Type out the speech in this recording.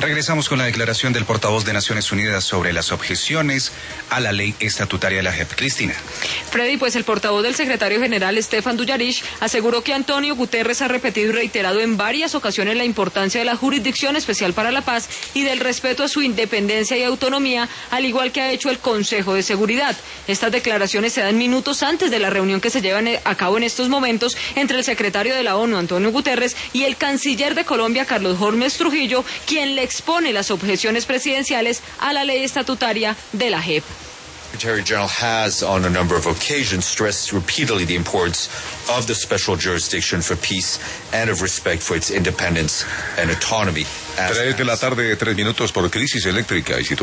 Regresamos con la declaración del portavoz de Naciones Unidas sobre las objeciones a la ley estatutaria de la JEP. Cristina. Freddy, pues el portavoz del secretario general, Stefan Dujarric, aseguró que Antonio Guterres ha repetido y reiterado en varias ocasiones la importancia de la Jurisdicción Especial para la Paz y del respeto a su independencia y autonomía, al igual que ha hecho el Consejo de Seguridad. Estas declaraciones se dan minutos antes de la reunión que se lleva a cabo en estos momentos entre el secretario de la ONU, Antonio Guterres, y el canciller de Colombia, Carlos Holmes Trujillo, quien le expone las objeciones presidenciales a la ley estatutaria de la JEP. The Secretary General has, on a number of occasions, stressed repeatedly the importance of the special jurisdiction for peace and of respect for its independence and autonomy. 3 de la tarde, 3 minutos por crisis eléctrica y situación.